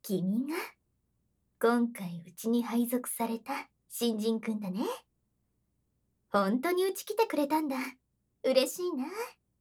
君が今回うちに配属された新人くんだね。本当にうち来てくれたんだ。嬉しいな。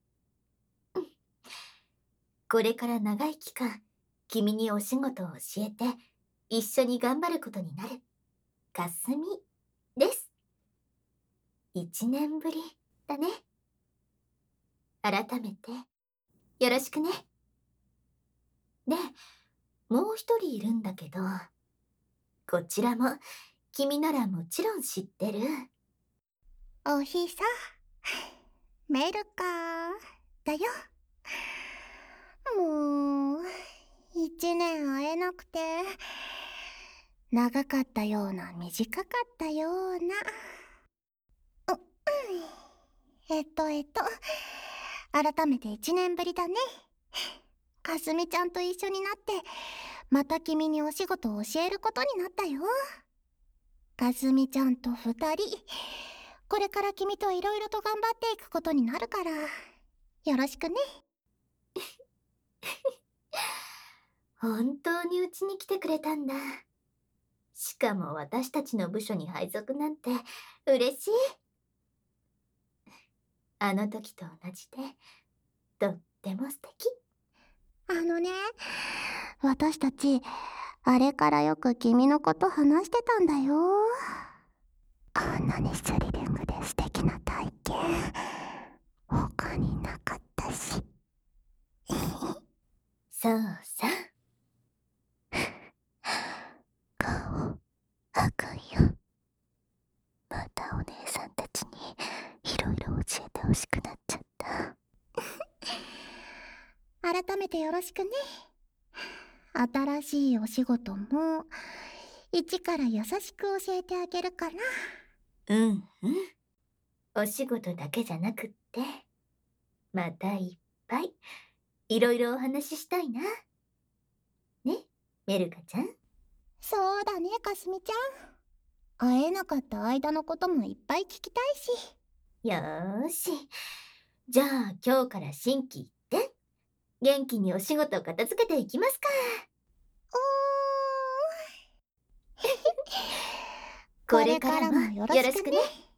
これから長い期間、君にお仕事を教えて、一緒に頑張ることになる。かすみです。1年ぶりだね。改めて、よろしくね。で、もう一人いるんだけど、こちらも君ならもちろん知ってる。 おひさ、メルカだよ。もう、1年会えなくて、長かったような、短かったような。改めて1年ぶりだね。かすみちゃんと一緒になって、また君にお仕事を教えることになったよ。かすみちゃんと2人、これから君といろいろと頑張っていくことになるから、よろしくね。 本当にうちに来てくれたんだ。しかも私たちの部署に配属なんて嬉しい。あの時と同じで、とっても素敵。 私たち、あれからよく君のこと話してたんだよ。あんなにスリリングで素敵な体験、他になかったし。 そうさ。 顔、赤いよ。またお姉さんたちにいろいろ教えてほしくなっちゃった。改めてよろしくね。新しいお仕事も、一から優しく教えてあげるから。 うんうん。お仕事だけじゃなくって、またいっぱい、いろいろお話ししたいな。ね、メルカちゃん。 そうだね、かすみちゃん。会えなかった間のこともいっぱい聞きたいし。 よーし。じゃあ今日から心機一転。元気にお仕事を片付けていきますか。 おー。 これからもよろしくね。